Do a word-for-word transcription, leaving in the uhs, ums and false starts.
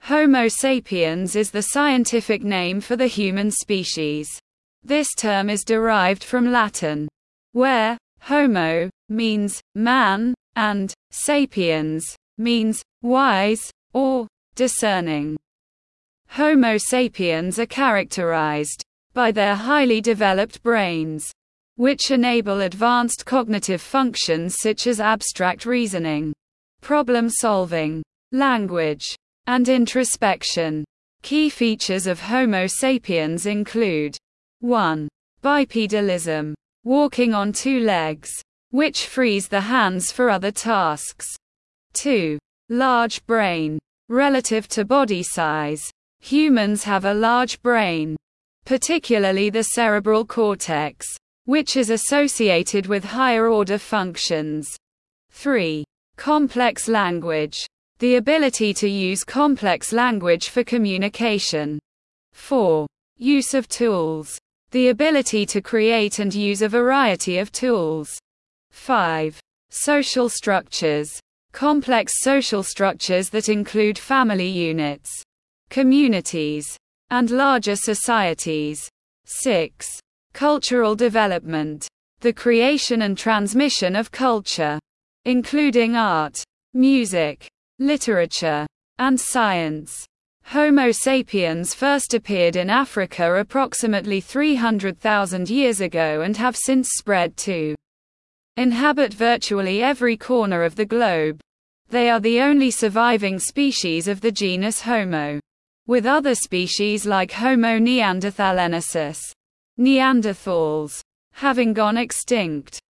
Homo sapiens is the scientific name for the human species. This term is derived from Latin, where homo means man, and sapiens means wise, or discerning. Homo sapiens are characterized by their highly developed brains, which enable advanced cognitive functions such as abstract reasoning, problem solving, language, and introspection. Key features of Homo sapiens include one Bipedalism, walking on two legs, which frees the hands for other tasks. two Large brain. Relative to body size, humans have a large brain, particularly the cerebral cortex, which is associated with higher-order functions. three Complex language. The ability to use complex language for communication. four Use of tools. The ability to create and use a variety of tools. five Social structures. Complex social structures that include family units, communities, and larger societies. six Cultural development. The creation and transmission of culture, including art, music, literature, and science. Homo sapiens first appeared in Africa approximately three hundred thousand years ago and have since spread to inhabit virtually every corner of the globe. They are the only surviving species of the genus Homo, with other species like Homo neanderthalensis, Neanderthals, having gone extinct.